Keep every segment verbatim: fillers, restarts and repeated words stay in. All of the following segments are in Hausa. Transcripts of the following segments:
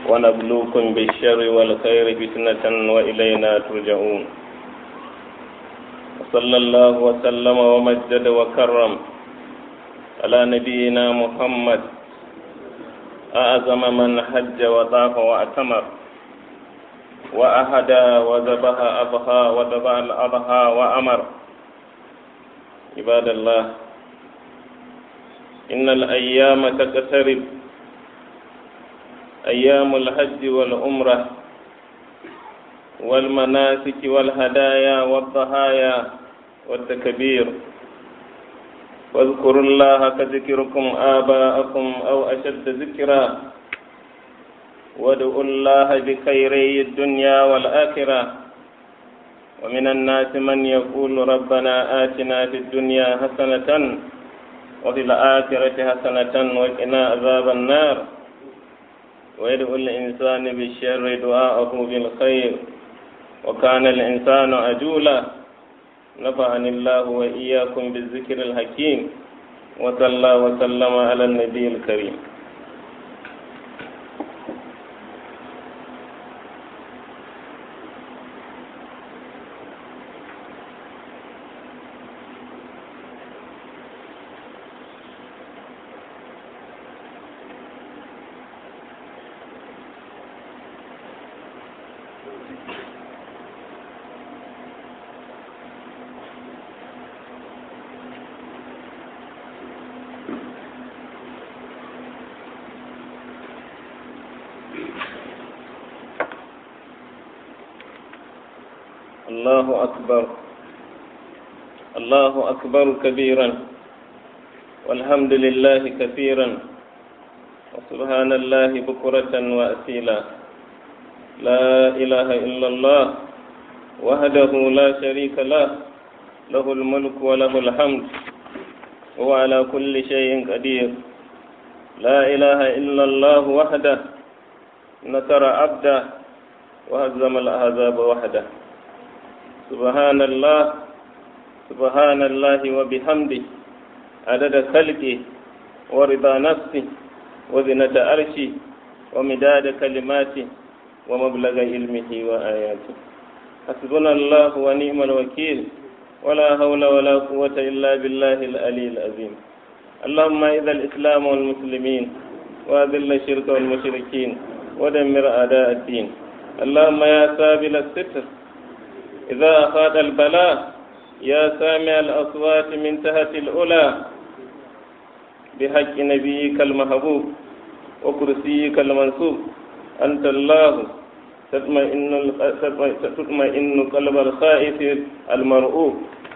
ونبلوكم بالشر والخير فتنة وإلينا ترجعون. صلى الله وسلم ومجد وكرم على نبينا محمد أعظم من حج وطاف واعتمر وأهدى وذبح أضحى وذبح الأضحى وأمر. عباد الله، إن الأيام تقترب، أيام الحج والعمرة والمناسك والهدايا والضحايا والتكبير. واذكروا الله كذكركم آباءكم أو أشد ذكرا، وادعوا الله بخيري الدنيا والآخرة. ومن الناس من يقول ربنا آتنا في الدنيا حسنة وفي الآخرة حسنة وقنا عذاب النار. ويدعو الإنسان بالشر دعاءه بالخير، وكان الإنسان عجولا. نفعني الله وإياكم بالذكر الحكيم، وصلى وسلم على النبي الكريم. الله أكبر، الله أكبر كبيرا، والحمد لله كثيرا، وسبحان الله بكرة وأصيلا. لا إله إلا الله وحده لا شريك له، له الملك وله الحمد وهو على كل شيء قدير. لا إله إلا الله وحده نصر عبده وهزم الأحزاب وحده. سبحان الله، سبحان الله وبحمده، عدد خلقه ورضا نفسه وزنة عرشه ومداد كلماته ومبلغ علمه وآياته. حسبنا الله ونعم الوكيل، ولا حول ولا قوة إلا بالله العلي العظيم. اللهم إذا الإسلام والمسلمين، وأذل الشرك والمشركين، ودمر أعداء الدين. اللهم يا سابل الستر إذا أخذ البلاء، يا سامع الأصوات من تحت الأولى، بحق نبيك المحبوب وكرسيك المنصوب، أنت الله تطمئن تطمئن قلب الخائف المرؤوب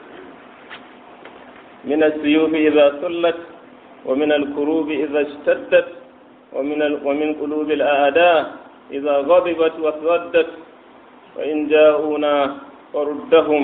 من السيوف إذا سلت، ومن الكروب إذا اشتدت، ومن ومن قلوب الأعداء إذا غضبت واسودت. وإن جاءونا فردهم،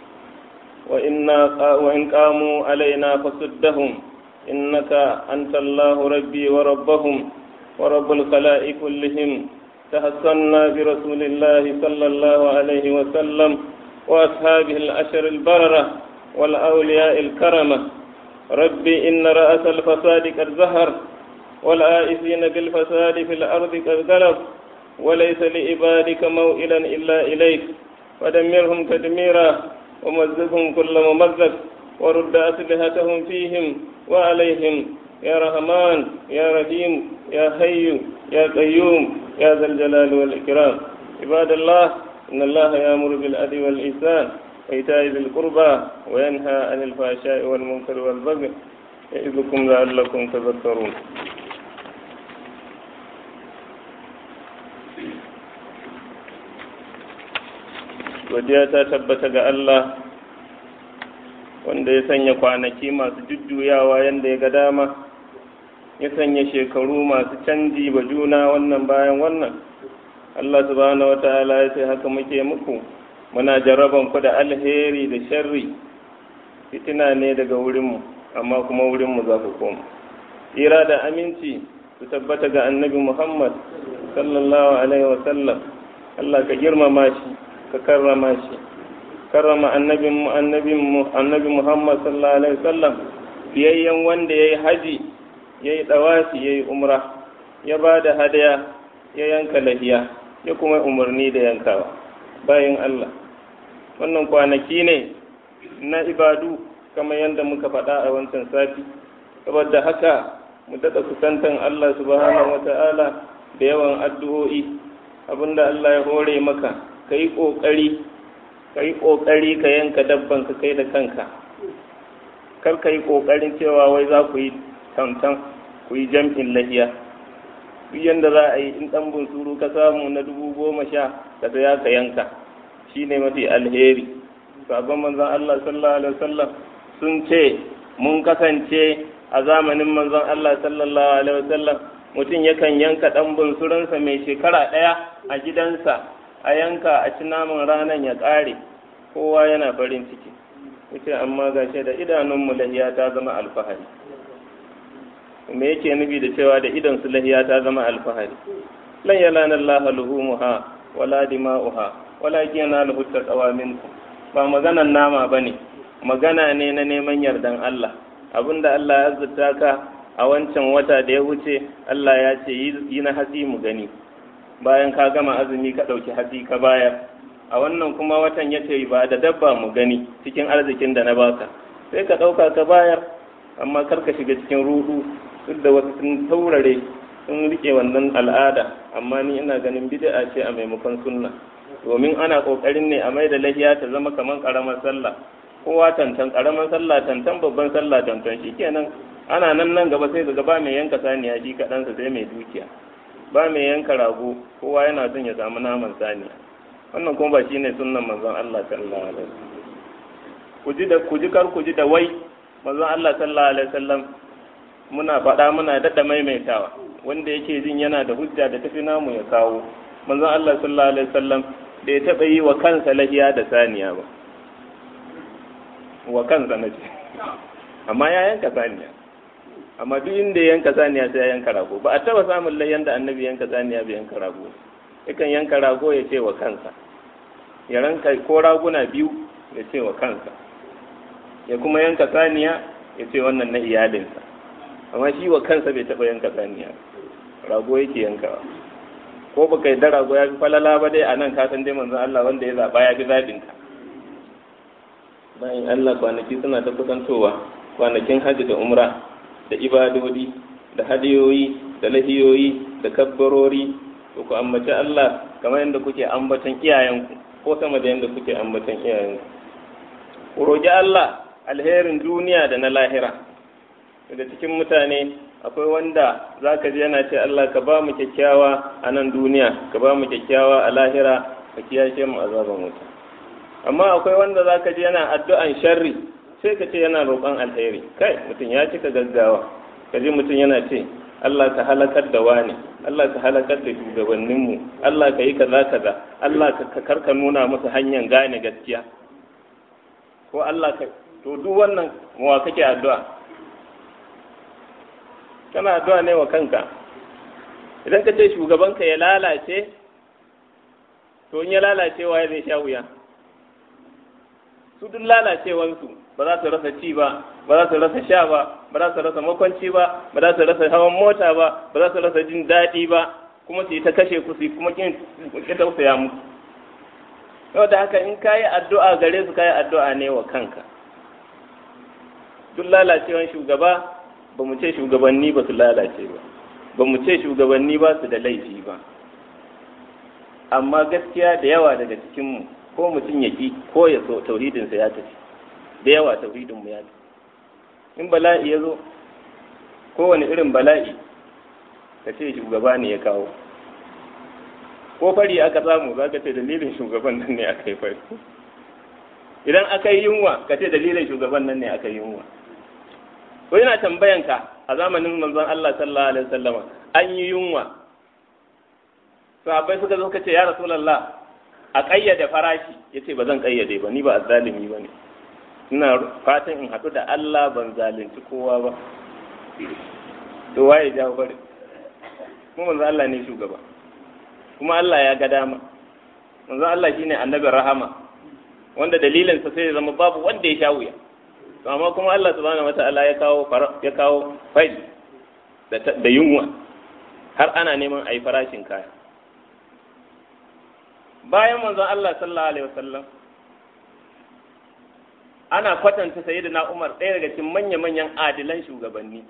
وإن قاموا علينا فسدهم. إنك أنت الله ربي وربهم ورب الخلائق كلهم. تحسنا برسول الله صلى الله عليه وسلم وأصحابه العشر البررة والأولياء الكرمة. ربي إن رأس الفساد قد ظهر، والآئسين بالفساد في الأرض قد غلب، وليس لعبادك موئلا إلا إليك. ودمرهم تدميرا، ومزقهم كل ممزق، ورد أسلحتهم فيهم وعليهم. يا رحمن يا رحيم يا حي يا قيوم يا ذا الجلال والإكرام. عباد الله، إن الله يأمر بالعدل والإحسان وإيتاء ذي القربى، وينهى عن الفحشاء والمنكر والبغي، يعظكم لعلكم تذكرون. Godiya ta tabbata ga Allah wanda ya sanya kwanaki masu jujjuyawa yadda ya ga dama, ya sanya shekaru masu canji ba juna wannan bayan wannan. Allah subhanahu wa ta'ala ya ce haka muke muku, muna jarraban ku da alheri da sharri, fitina ne daga wurinmu, amma kuma wurinmu za ku koma. Tsira da aminci su tabbata ga annabi Muhammad sallallahu alaihi wa sallam. Allah ka girmama shi, ka karrama shi, karrama annabi annabi Muhammad sallallahu alaihi wasallam, biyayyen wanda yayi haji, yayi dawafi, yayi umra, ya bada hadaya, ya yanka lahiya ya kuma umarni da yankawa. Bayan Allah, wannan kwanaki ne na ibadu kamar yadda muka faɗa a wancan sati, saboda haka mu daɗa kusantan Allah subhanahu wa ta'ala da yawan addu'o'i. Abinda Allah ya hore maka ka yi ƙoƙari ka yi ƙoƙari ka yanka dabban ka kai da kanka, kar ka yi ƙoƙarin cewa wai za ku yi tantan ku yi jam'in lahiya. Duk yadda za a yi in ɗan bunsuru ka samu na dubu goma sha ka saya ka yanka, shi ne mafi alheri. Sabon manzon Allah sallallahu alaihi wasallam sun ce mun kasance a zamanin manzon Allah sallallahu alaihi wasallam mutum yakan yanka ɗan bunsurinsa mai shekara ɗaya a gidansa a yanka a ci naman ranar ya ƙare, kowa yana farin ciki. Wuce amma gashe da idanunmu lahiya ta zama alfahari. Me yake nufi da cewa da idan su lahiya ta zama alfahari? Lan yalana Allah luhumuha wala dima'uha walakin yanaluhu taqwa minkum. Ba maganan nama bane, magana ne na neman yardan Allah. Abinda Allah ya azurta ka a wancan wata da ya wuce, Allah ya ce yi na hatsi mu gani. Bayan ka gama azumi ka ɗauki hatsi ka bayar. A wannan kuma watan ya ce ba da dabba mu gani cikin arzikin da na baka. Sai ka ɗauka ka bayar, amma kar ka shiga cikin rudu. Duk da wasu sun taurare sun rike wannan al'ada, amma ni ina ganin bid'a ce a maimakon sunna. Domin ana kokarin ne a mai da lahiya ta zama kamar karamar sallah. Kowa tantan karamar sallah tantan babban sallah tantan, shikenan ana nan nan gaba sai ga ba mai yanka saniya shi kaɗansa sai mai dukiya, ba mai yanka rago, kowa yana son ya samu naman saniya. Wannan kuma ba shine sunnan manzon Allah sallallahu alaihi wasallam. Ku ji da ku ji kar ku ji da wai manzon Allah sallallahu alaihi wasallam muna faɗa muna daɗa maimaitawa, wanda yake jin yana da hujja da tafi namu ya kawo. Manzon Allah sallallahu alaihi wasallam da ya taɓa yi wa kansa lahiya da saniya ba, wa kansa na ce, amma ya yanka saniya. Amma duk inda ya yanka saniya sai ya yanka rago. Ba a taɓa samun lahiyan da annabi yanka saniya bai yanka rago. Yakan yanka rago ya ce wa kansa, ya ranka ko raguna biyu ya ce wa kansa, ya kuma yanka saniya ya ce wannan na iyalinsa. Amma shi wa kansa bai taɓa yanka saniya, rago yake yankawa. Ko baka yi da rago ya fi falala ba dai a nan ka san dai manzon Allah wanda ya zaɓa ya fi zaɓinka. Bayan Allah kwanaki suna ta kusantowa, kwanakin hajji da umra da ibadodi da hadiyoyi da lahiyoyi da kabbarori, to ku ambaci Allah kamar yadda kuke ambatan iyayenku ko sama da yadda kuke ambatan iyayenku. Ku roƙi Allah alherin duniya da na lahira. Daga cikin mutane akwai wanda za ka ji yana ce Allah ka ba mu kyakkyawa a nan duniya, ka ba mu kyakkyawa a lahira, ka kiyashe mu azaban wuta. Amma akwai wanda za ka ji yana addu'an sharri, sai ka ce yana roƙon alheri. Kai mutum ya cika gaggawa, ka ji mutum yana ce Allah ka halakar da wani, Allah ka halakar da shugabanninmu, Allah ka yi kaza kaza, Allah ka karka nuna musu hanyar gane gaskiya, ko Allah ka, to duk wannan wa kake addu'a? Kana addu'a ne wa kanka. Idan ka ce shugabanka ya lalace, to in ya lalace waye zai sha wuya? Su duk lalacewansu ba za su rasa ci ba, ba za su rasa sha ba, ba za su rasa makwanci ba, ba za su rasa hawan mota ba, ba za su rasa jin daɗi ba, kuma su yi ta kashe ku su kuma kin tausaya muku. Yau da haka in ka yi addu'a gare su, ka yi addu'a ne wa kanka. Duk lalacewan shugaba, ba mu ce shugabanni ba su lalace ba, ba mu ce shugabanni ba su da laifi ba, amma gaskiya da yawa daga cikinmu ko mutum ya ki ko ya so tauhidinsa ya tafi, da yawa tauhidinmu ya tafi. In bala'i ya zo, kowane irin bala'i ka ce shugaba ne ya kawo, ko fari aka samu za ka ce dalilin shugaban nan ne aka yi fari, idan aka yi yunwa ka ce dalilin shugaban nan ne aka yi yunwa. Ko yana tambayanka a zamanin manzon Allah sallallahu alaihi wasallama an yi yunwa, sahabbai suka zo kace ya rasulullah a kayyade farashi, yace ba zan kayyade ba, ni ba azzalimi bane, ina fatan in haɗu da Allah ban zalunci kowa ba. To waye jawo bari? Kuma manzon Allah ne shugaba, kuma Allah ya ga dama. Manzon Allah shine annabin rahama, wanda dalilinsa sai ya zama babu wanda ya sha wuya. Amma kuma Allah subhanahu wata'ala ya kawo ya kawo fai da yunwa har ana neman a yi farashin kaya. bayan manzon Allah sallallahu alaihi wasallam ana kwatanta sayyidina Umar ɗaya daga cikin manya-manyan adilan shugabanni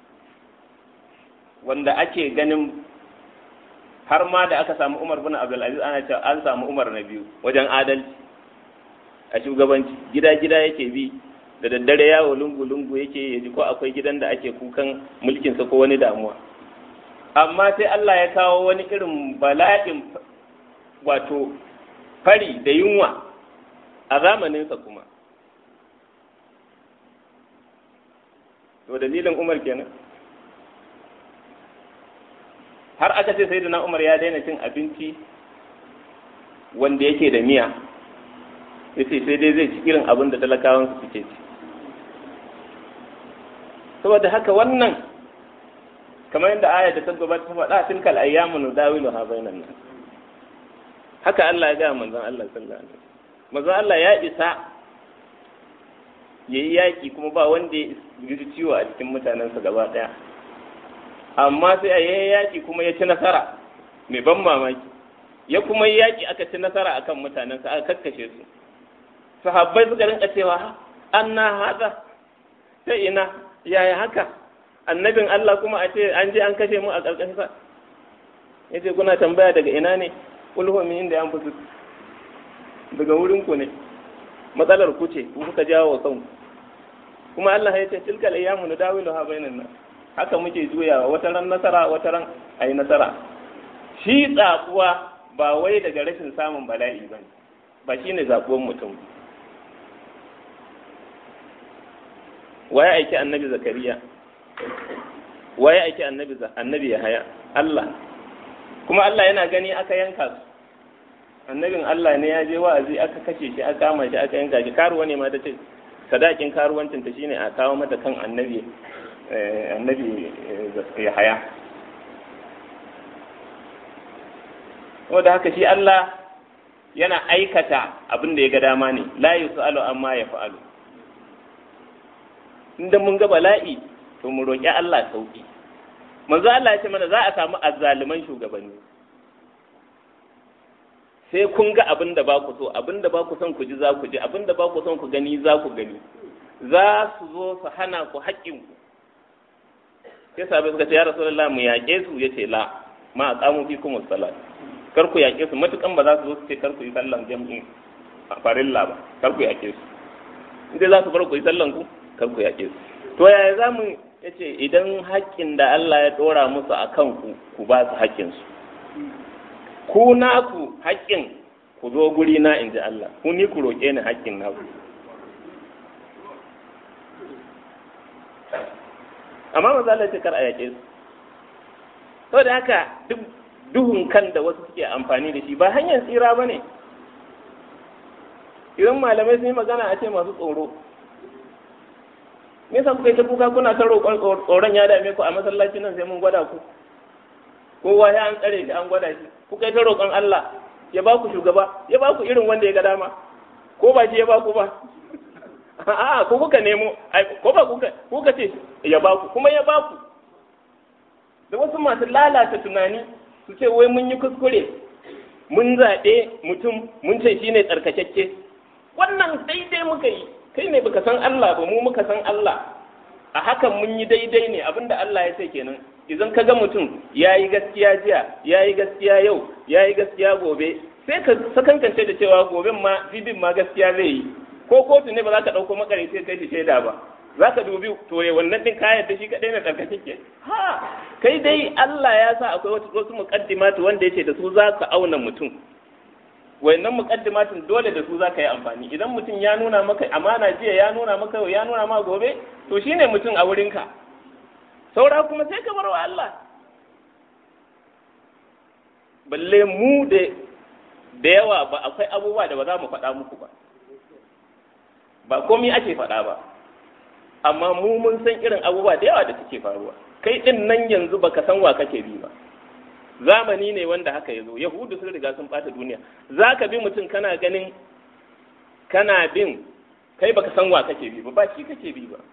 wanda ake ganin har ma da aka samu Umar bin Abdul Aziz ana cewa an samu Umar na biyu wajen adalci a shugabanci, gida-gida yake bi da daddare yawo lungu-lungu yake ya ji ko akwai gidan da ake kukan mulkinsa ko wani damuwa. Amma sai Allah ya kawo wani irin bala'in wato fari da yunwa a zamaninsa kuma. To dalilin Umar kenan. Har aka ce sai Umar ya daina cin abinci wanda yake da miya. Yace sai dai zai ci irin abin da talakawan su suke ci. Saboda haka wannan kamar yadda aya da ta gabata ta faɗa tilkal ayyamu nudawiluha bainan nas. Haka Allah ya ga manzon Allah sallallahu alaihi wasallam. Manzon Allah ya isa yayi yaki kuma ba wanda ya ji ciwo a cikin mutanensa gaba daya. Amma sai a yayi yaki kuma ya ci nasara mai ban mamaki. Ya kuma yi yaki aka ci nasara akan mutanensa aka kakkashe su. Sahabbai suka rinka cewa anna hada ta ina yaya haka annabin Allah kuma a ce an je an kashe mu a ƙarƙashin sa yace kuna tambaya daga ina ne ulhu min inda an fusu daga wurin ku ne matsalar ku ce ku kuka jawo kanku kuma Allah ya ce tilkal ayyamu nudawiluha bainan nas haka muke juyawa wata ran nasara wata ran ayi nasara shi tsakuwa ba wai daga rashin samun bala'i bane ba shine zabuwan mutum waye aiki annabi zakariya waye aiki annabi annabi yahaya Allah kuma Allah yana gani aka yanka su annabin Allah ne ya je wa'azi aka kashe shi aka kama shi aka yanka shi karuwa ne ma ta ce sadakin karuwancin ta shine a kawo mata kan annabi annabi yahaya wanda haka shi Allah yana aikata abin da ya ga dama ne la yusalu amma ya fa'alu inda mun ga bala'i to mu roƙi Allah sauki manzo Allah ya ce mana za a samu azzaliman shugabanni sai kun ga abin da ba ku so abin da ba ku son ku ji za ku ji abin da ba ku son ku gani za ku gani za su zo su hana ku haƙƙin ku sai sabai suka ce ya rasulullah mu yaƙe su yace la ma aqamu fikum as-salat kar ku yaƙe su matukan ba za su zo su ce kar ku yi sallan jami'in farilla ba kar ku yaƙe su inda za su bar ku yi sallan ku kar ku yaƙe su to yaya za mu yace idan haƙƙin da Allah ya ɗora musu a kanku ku ba su haƙƙinsu ku naku haƙƙin ku zo guri na in ji Allah ku ni ku roƙe ni haƙƙin naku amma maza Allah ce kar a yaƙe su saboda haka duk duhun kan da wasu suke amfani da shi ba hanyar tsira ba ne idan malamai sun yi magana a ce masu tsoro me yasa kuka yi ta kuka kuna ta roƙon tsoron ya dame ku a masallacin nan sai mun gwada ku kowa ya an tsare shi an gwada shi kuka yi ta roƙon Allah ya ba ku shugaba ya ba ku irin wanda ya ga dama ko ba shi ya ba ku ba a'a ko kuka nemo ko ba kuka kuka ce ya ba ku kuma ya ba ku da wasu masu lalata tunani su ce wai mun yi kuskure mun zaɓe mutum mun ce shine tsarkakakke wannan daidai muka yi kai ne baka san Allah ba mu muka san Allah a hakan mun yi daidai ne abinda Allah ya ce kenan idan ka ga mutum ya yi gaskiya jiya ya yi gaskiya yau ya yi gaskiya gobe sai ka sakankance da cewa goben ma jibin ma gaskiya zai yi ko kotu ne ba za ka ɗauko makare sai kai shi shaida ba za ka dubi to wannan ɗin kayan da shi kaɗai na tsarkake ha kai dai Allah ya sa akwai wasu muƙaddimatu wanda ya ce da su za ka auna mutum wayannan muqaddimatin dole da su zaka yi amfani idan mutum ya nuna maka amana jiya ya nuna maka ya nuna ma gobe to shine mutum a wurinka saura kuma sai ka bar wa Allah balle mu da da yawa ba akwai abubuwa da ba za mu faɗa muku ba ba komai ake faɗa ba amma mu mun san irin abubuwa da yawa da suke faruwa kai din nan yanzu baka san wa kake bi ba zamani ne wanda haka ya zo yahudu sun riga sun bata duniya za ka bi mutum kana ganin kana bin kai baka san wa kake bi ba ba shi kake bi ba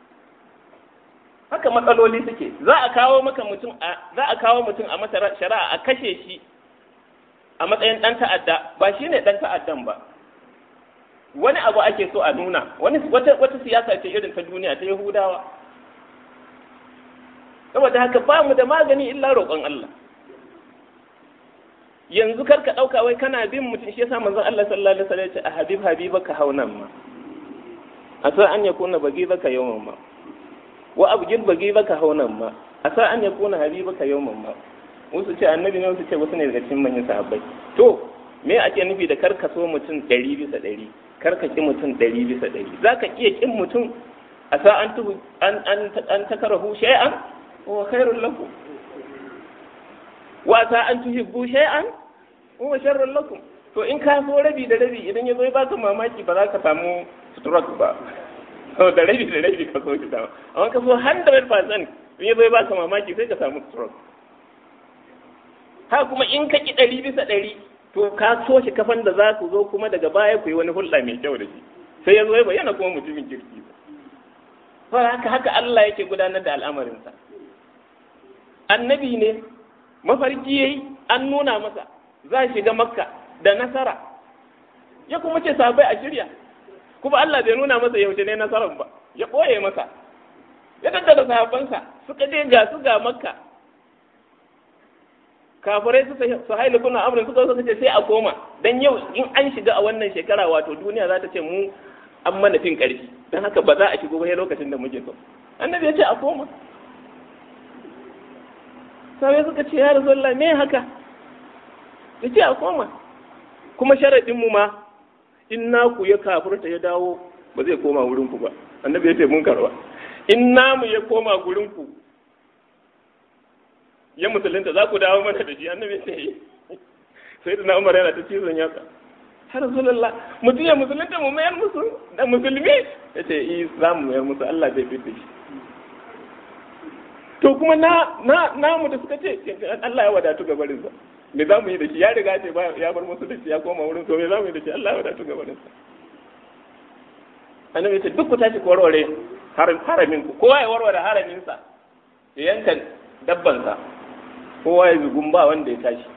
haka matsaloli suke za a kawo maka mutum a za a kawo mutum a masa shari'a a kashe shi a matsayin ɗan ta'adda ba shi ne ɗan ta'addan ba, wani abu ake so a nuna, wani wata, wata siyasa ce irin ta duniya ta Yahudawa. Saboda haka ba mu da magani illa roƙon Allah. Yanzu kar ka ɗauka wai kana bin mutum, shi yasa manzon Allah sallallahu alaihi wasallam ya ce a habib habibaka haunan ma asa an yakuna bagibaka yawman ma wa abgid bagibaka haunan ma asa an yakuna habibaka yawman ma. Wasu ce annabi ne, wasu ce wasu ne daga cikin manyan sahabbai. To me ake nufi da kar ka so mutum ɗari bisa ɗari, kar ka ƙi mutum ɗari bisa ɗari? Za ka iya ƙin mutum a sa an tuhu an an an takarahu shay'an wa khairul lakum wa sa an tuhibbu shay'an wa sharrul lakum. To in ka so rabi da rabi, idan ya zo ya baka mamaki ba za ka samu stroke ba. To da rabi da rabi ka so ki dama, amma ka so one hundred percent in ya zo ya baka mamaki sai ka samu stroke. Ha kuma in ka ki ɗari bisa ɗari, to ka so shi kafan da za ku zo kuma daga baya ku yi wani hulɗa mai kyau da shi, sai ya zo ya bayyana kuma mutumin kirki. Ba haka haka Allah yake gudanar da al'amarinsa. Annabi ne, mafarki yayi, an nuna masa za shiga Makka da nasara, ya kuma ce sahabbai a shirya, kuma Allah bai nuna masa yaushe ne nasaran ba, ya ɓoye masa, ya tattara sahabbansa suka je ga su ga Makka. Kafirai su hailu kuna amurin suka suka ce sai a koma, dan yau in an shiga a wannan shekara wato duniya za ta ce mu an mana fin ƙarfi, don haka ba za a shigo ba lokacin da muke so. Annabi ya ce a koma. Sabai suka ce ya Rasulullah me haka? Ya ce a koma. Kuma sharaɗin mu ma in naku ya kafirta ya dawo ba zai koma wurin ku ba. Annabi ya ce mun karba. In namu ya koma gurin ku ya musulunta za ku dawo mana da shi. Annabi ya ce sai da na Umar yana ta cizon yatsa. Har Rasulullah mutum ya musulunta mu mayar musu da musulmi? Ya ce i za mu mayar musu, Allah zai fitta shi. To kuma na na namu da suka ce Allah ya wadatu ga barinsa, me za mu yi da shi? Ya riga ce ya bar musu da shi ya koma wurin, so me za mu yi da shi? Allah ya wadatu ga barinsa. Annabi ya ce duk ku tashi ku warware haramin ku, kowa ya warware haraminsa ya yanka dabbansa, kowa ya zugun ba wanda ya tashi.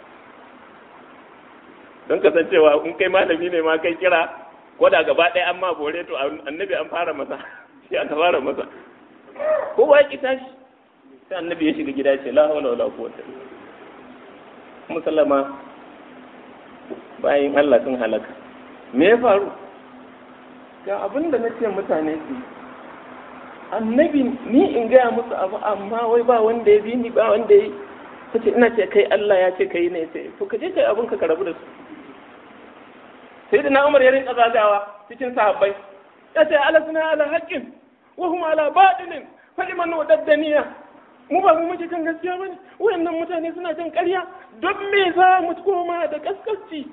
Don kasancewa in kai malami ne ma kai kira ko da gaba ɗaya an ma bore, to annabi an fara masa, shi aka fara masa, kowa ya ki tashi. Sai annabi ya shiga gida ce la hawla wala quwwata. Musallama bayan Allah sun halaka. Me ya faru? Ga abin da nace mutane su, annabi ni in gaya musu abu amma wai ba wanda ya bi ni, ba wanda ya kace ina ce kai Allah ya ce kai ne, sai to kaje kai abin ka karabu da su. Sai da na Umar ya rinka zagawa cikin sahabbai, ya ce alasna ala haqqin wa hum ala batilin fa liman wadaddaniya. Mu ba mu muke kan gaskiya bane, wayannan mutane suna kan ƙarya, don me za mu koma da kaskasci?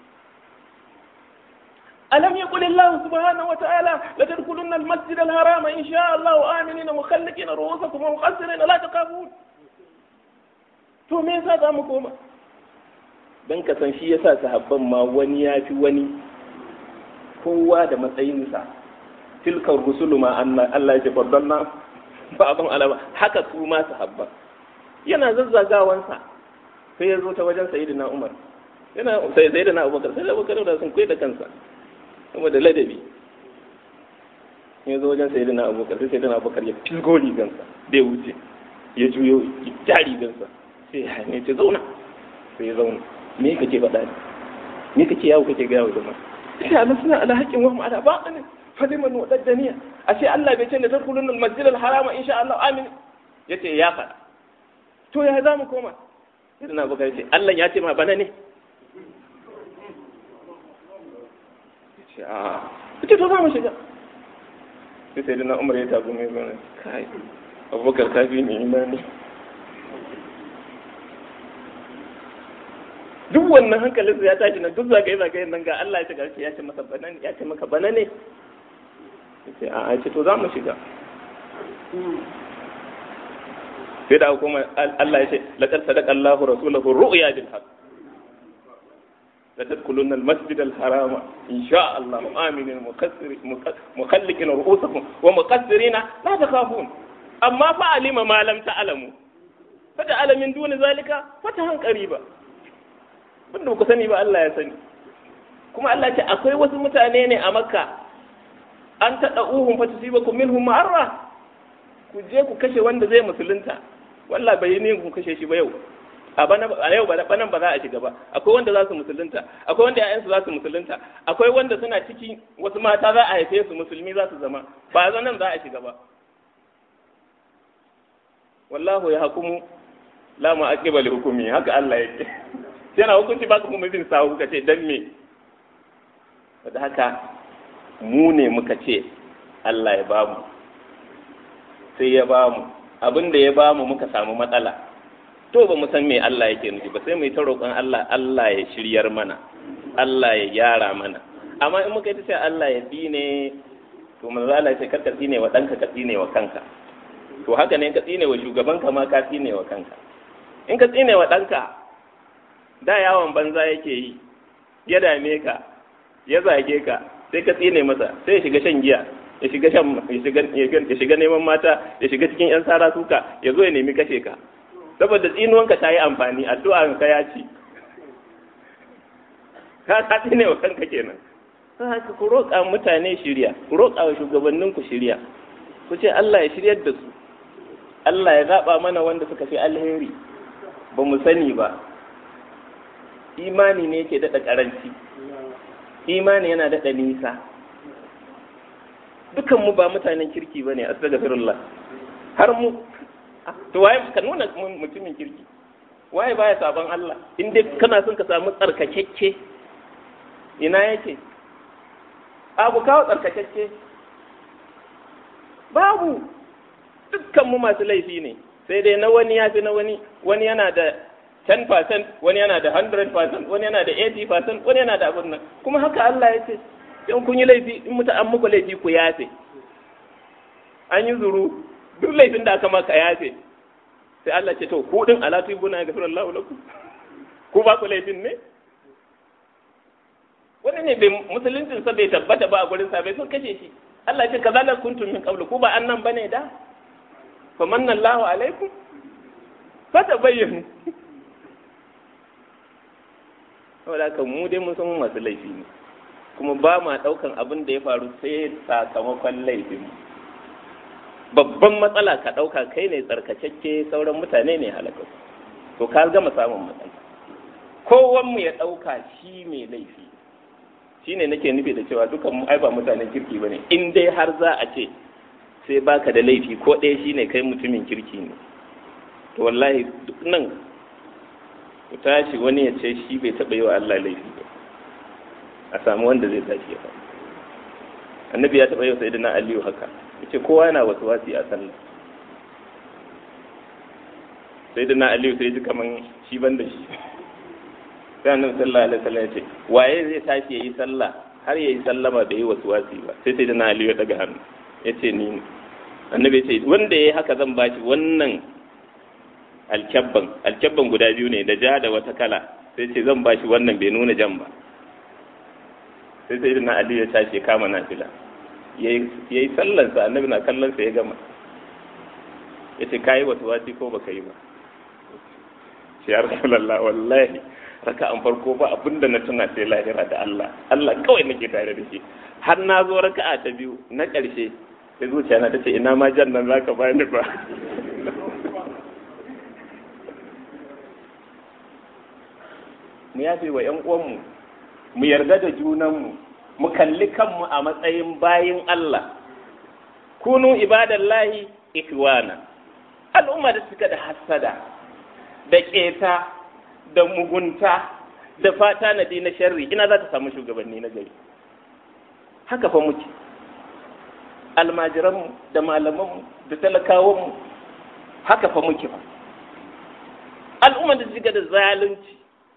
Alam yaqul Allah subhanahu wa ta'ala la tadkhulunna al-masjid al-harama in sha Allah aminina mukhalliqina ru'usakum wa muqassirina la taqafun. To me yasa za mu koma? Dan ka san shi yasa sahabban ma wani ya fi wani, kowa da matsayinsa. Tilkar rusulu ma Allah ya ce faddalna ba abin alama, haka su ma sahabba. Yana zazzagawansa sai ya zo ta wajen sayyidina Umar, yana sai sayyidina Abubakar, sai Abubakar da sun kai da kansa kuma da ladabi. Ya zo wajen sayyidina Abubakar, sai sayyidina Abubakar ya fisgo rigansa bai wuce, ya juyo ya ja rigansa, sai ya ne ce zauna, sai ya zauna. Me kake faɗa ne? Me kake yawo kake ga yawo jama'a? Sai Allah suna ala haqqin wa hum ala batil. Faliman wadaddaniya, ashe Allah bai ce da tadkhulun al-masjid al-harama insha Allah amin, yace ya faɗa. To ya za mu koma? Sai na baka yace Allah ya ce ma bana ne. Yace a yace to za mu shiga. Sai sai na Umar ya tabu mai bana kai Abubakar kafi ni imani. Duk wannan hankalinsa ya tashi nan, duk zagaye zagaye nan ga Allah ya ce gashi ya ce masa bana ne, ya ce maka bana ne. Sai a ce to za mu shiga. Sai da kuma Allah ya ce laqad sadaqa Allahu rasulahu ru'ya bil haqq. La tadkhulunna al-masjid al-harama insha Allah aminin muqassirin mukhalliqina ru'usakum wa muqassirina la takhafun. Amma fa alima ma lam ta'lamu. Fa ta'ala min duni zalika fatahan qariba. wanda ba ku sani ba Allah ya sani. Kuma Allah ce akwai wasu mutane ne a Makka an taɗa uhun fa tusibakum minhum ma'arra, ku je ku kashe wanda zai musulunta, wallahi bai ne ku kashe shi ba yau a bana a yau ba banan ba za a shiga ba. Akwai wanda za su musulunta, akwai wanda ƴaƴansu za su musulunta, akwai wanda suna ciki wasu mata za a haife su musulmi za su zama, ba zan nan za a shiga ba. wallahu ya hukumu la mu'aqiba li hukumi, haka Allah yake. Yana hukunci baka kuma bin sawu ka ce dan me. Da haka mu ne muka ce Allah ya bamu, sai ya bamu abin da ya bamu muka samu matsala, to ba mu san me Allah yake nufi ba, sai mu yi ta roƙon Allah Allah ya shiryar mana, Allah ya gyara mana. Amma in muka yi ta ce Allah ya bi ne, to manzo Allah ya ce karka tsine wa danka, ka tsine wa kanka. To haka ne, ka tsine wa shugabanka ma ka tsine wa kanka. In ka tsine wa danka, da yawon banza yake yi, ya dame ka, ya zage ka, sai ka tsine masa, sai ya shiga shan giya, ya shiga shan ya shiga ya shiga neman mata, ya shiga cikin yan sara suka, ya zo ya nemi kashe ka. Saboda tsinuwanka ta yi amfani, addu'an ka ya ci. Ka ka tsine wa kanka kenan. Sai haka ku roƙa mutane shiriya, ku roƙa wa shugabanninku shiriya. Ku ce Allah ya shiryar da su. Allah ya zaɓa mana wanda suka fi alheri. Ba mu sani ba. Imani ne yake daɗa ƙaranci. Imani yana daɗa nisa. Dukanmu ba mutanen kirki ba ne, astaghfirullah. Har mu, to waye ka nuna mutumin kirki? Waye baya sabon Allah? In dai kana son ka samu tsarkakekke, ina yake? Abu kawo tsarkakekke. Babu. Dukkanmu masu laifi ne, sai dai na wani ya fi na wani, wani yana da ten percent, wani yana da one hundred percent, wani yana da eighty percent, wani yana da abin nan. Kuma haka Allah ya ce, in kun yi laifi, in mutu an muku laifi ku yafe. An yi zuru, duk laifin da aka maka yafe. Sai Allah ce, to, ku din ala tubuna ya gafira Allah lakum. Ku ba ku laifin ne? Wani ne bai musuluncin sa bai tabbata ba a gurin sa, bai sun kashe shi. Allah ce kazalika kuntum min qablu, ku ba annan bane da? Famanna Allahu alaikum fatabayyanu. Saboda haka mu dai mun san masu laifi ne, kuma ba ma daukan abin da ya faru sai sakamakon laifin. Babban matsala ka dauka kai ne tsarkakakke, sauran mutane ne halaka, to ka gama samun matsala. Kowan mu ya dauka shi mai laifi, shine nake nufi da cewa dukan mu ai ba mutanen kirki bane. In dai har za a ce sai baka da laifi ko ɗaya shine kai mutumin kirki ne, to wallahi duk nan ku tashi wani ya ce shi bai taɓa yi wa Allah laifi ba, a samu wanda zai tashi ya faɗi. Annabi ya taɓa yi wa Sayyidina Aliyu haka, ya ce kowa yana wasu wasi a sallah. Sayyidina Aliyu sai ji kaman shi ban da shi. Sai Annabi sallallahu alaihi wasallam ya ce waye zai tashi ya yi sallah har ya yi sallama bai yi wasu wasi ba. Sai Sayyidina Aliyu ya daga hannu ya ce ni ne. Annabi ya ce wanda ya yi haka zan bashi wannan alkyabban alkyabban guda biyu ne da ja da wata kala, sai ce zan bashi wannan, bai nuna jan ba. Sai sai na Ali ya tashi kama nafila, yayi yayi sallar sa, Annabi na kallon sa ya gama, yace kai wasu wasi ko baka yi ba? Shi ya Rasulullah, wallahi raka an farko ba abinda na tuna sai lahira da Allah, Allah kawai nake tare da shi. Har na zo raka'a ta biyu na ƙarshe sai zuciya na tace ina ma jannan zaka bani ba. Mu yafe wa ‘yan uwanmu, mu yarda da junanmu, mu kalli kanmu a matsayin bayin Allah. Kunu ibadallahi ikhwana. Al'umma da suka da hasada, da ƙeta, da mugunta, da fata na na sharri, ina za ta samu shugabanni na gari. Haka fa muke. Almajiranmu, da malamanmu, da talakawanmu, haka fa muke fa. Al'umma da suka da zalunci,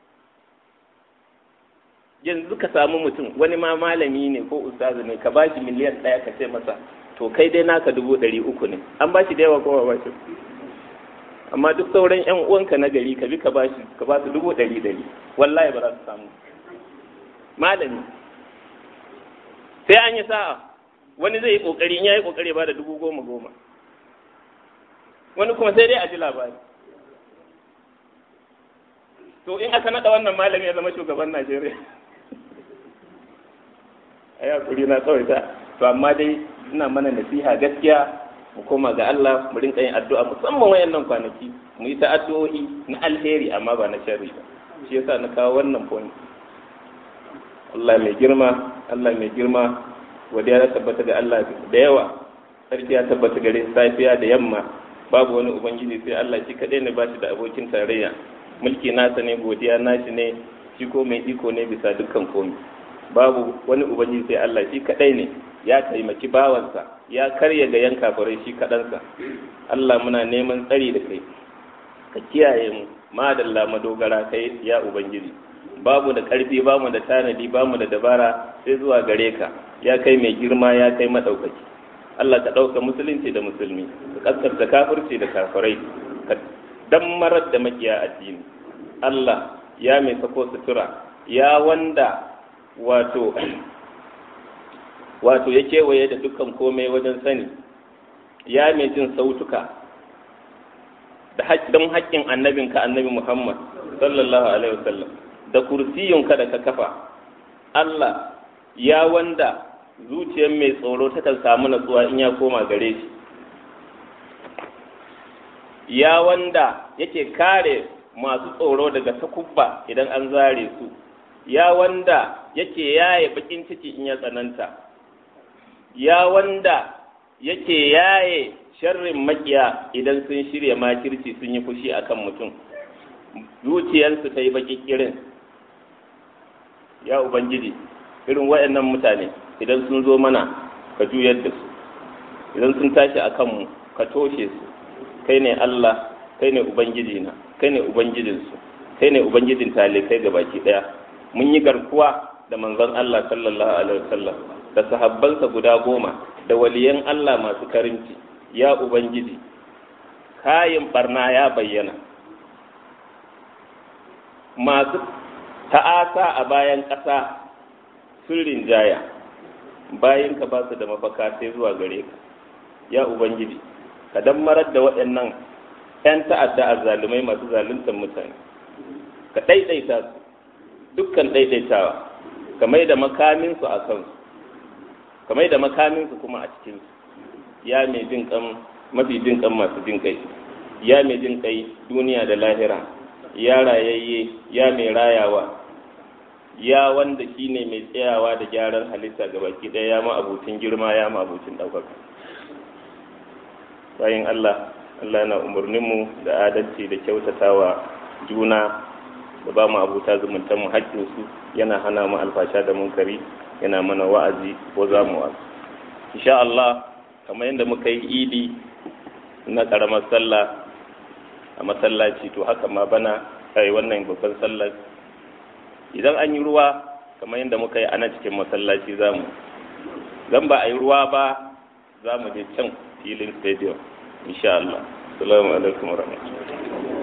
yanzu ka samu mutum wani ma malami ne ko ustazu ne, ka bashi miliyan ɗaya ka ce masa to kai dai naka dubu ɗari uku ne, an bashi da yawa ko ba bashi? Amma duk sauran ƴan uwanka na gari ka bi ka bashi ka ba su dubu ɗari ɗari, wallahi ba za su samu. Malami sai an yi sa'a, wani zai yi kokari, in ya yi kokari ba da dubu goma goma, wani kuma sai dai a ji labari. to in aka naɗa wannan malami ya zama shugaban Najeriya ai hakuri na kawai ta to amma dai ina mana nasiha gaskiya mu koma ga Allah mu rinka yin addu'a musamman wayannan kwanaki mu yi ta addu'o'i na alheri amma ba na sharri ba shi yasa na kawo wannan point Allah mai girma Allah mai girma wanda ya tabbata ga Allah da yawa sarki ya tabbata gare safiya da yamma babu wani ubangiji sai Allah shi kadai ne ba shi da abokin tarayya mulki nasa ne godiya nashi ne shi ko mai iko ne bisa dukkan komai babu wani ubangiji sai Allah shi kadai ne ya taimaki bawansa ya karya ga yan kafirai shi kadansa Allah muna neman tsari da kai ka kiyaye mu madalla madogara kai ya ubangiji babu da karfi bamu da tanadi bamu da dabara sai zuwa gare ka ya kai mai girma ya kai madaukaki Allah ka dauka musulunci da musulmi ka kaskanta kafirci da kafirai ka dammarar da makiya addini Allah ya mai sako sutura ya wanda wato wato ya kewaye da dukkan komai wajen sani ya mai jin sautuka da don haƙƙin annabinka annabi Muhammad sallallahu alaihi wasallam da kursiyinka da ka kafa Allah ya wanda zuciyar mai tsoro takan samu natsuwa in ya koma gare shi ya wanda yake kare masu tsoro daga takubba idan an zare su ya wanda yake yaye bakin ciki in ya tsananta ya wanda yake yaye sharrin makiya idan sun shirya makirci sun yi fushi akan mutum zuciyarsu ta yi baki kirin ya ubangiji irin waɗannan mutane idan sun zo mana ka juyar da su idan sun tashi a kanmu ka toshe su kai ne Allah kai ne ubangiji na kai ne ubangijinsu kai ne ubangijin talikai ga baki ɗaya mun yi garkuwa da manzon Allah sallallahu alaihi wasallam da sahabbansa guda goma da waliyan Allah masu karimci ya ubangiji kayin barna ya bayyana masu ta'asa a bayan ƙasa sun rinjaya bayan ka ba su da mafaka sai zuwa gare ka ya ubangiji ka dammarar da waɗannan 'yan ta'adda azzalumai masu zaluntar mutane ka ɗaiɗaita su dukkan ɗaiɗaitawa ka mai da makaminsu a kansu ka mai da makaminsu kuma a cikinsu ya mai jin kan mafi jin kan masu jin kai ya mai jin kai duniya da lahira ya rayayye ya mai rayawa ya wanda shi ne mai tsayawa da gyaran halitta ga baki ɗaya ya ma abucin girma ya ma abucin ɗaukaka bayan Allah Allah na umarninmu da adalci da kyautatawa juna da ba mu abuta zumuntan mu haƙƙinsu yana hana mu alfasha da munkari yana mana wa'azi ko za mu wa'azi insha Allah kamar yadda muka yi idi na ƙaramar sallah a masallaci to haka ma bana kai wannan babban sallar idan an yi ruwa kamar yadda muka yi a nan cikin masallaci za mu zan ba a yi ruwa ba za mu je can filin stadium insha Allah assalamu alaikum warahmatullahi